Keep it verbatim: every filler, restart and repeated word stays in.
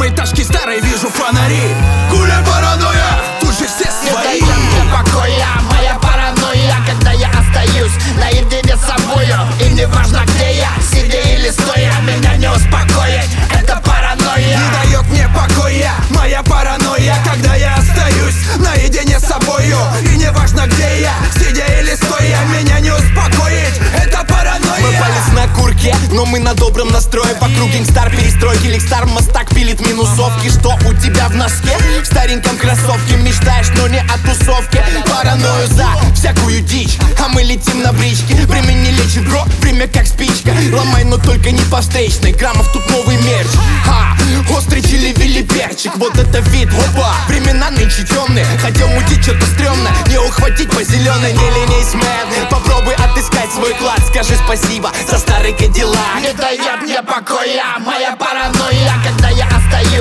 многоэтажки старой вижу фонари. Гуляй, паранойя, тут же все свои. Не дает мне покоя моя паранойя, когда я остаюсь наедине с собою. И не важно, где я, сидя или стоя, меня не успокоит эта паранойя. Не дает мне покоя моя паранойя, когда я остаюсь наедине с собою. И не важно, где я, сидя или стоя, меня не успокоит эта паранойя. Мы палец на курке, но мы на добром настрое. Вокруг гангстар перестройки, ликстар мостак пилит минусовки. Что у тебя в носке? В стареньком кроссовке. Мечтаешь, но не о тусовке. Паранойю за всякую дичь, а мы летим на бричке. Время не лечит, бро, время как спичка. Ломай, но только не по встречной. Граммов тут новый мерч. Ха, острый чили вилли перчик. Вот это вид, опа. Времена нынче темные. Хотел мутить, что-то стрёмно. Не ухватить по зеленой, не ленись, мэн. Попробуй отыскать свой клад. Скажи спасибо за старый Кадиллак. Не дает мне покоя моя паранойя, когда я остаюсь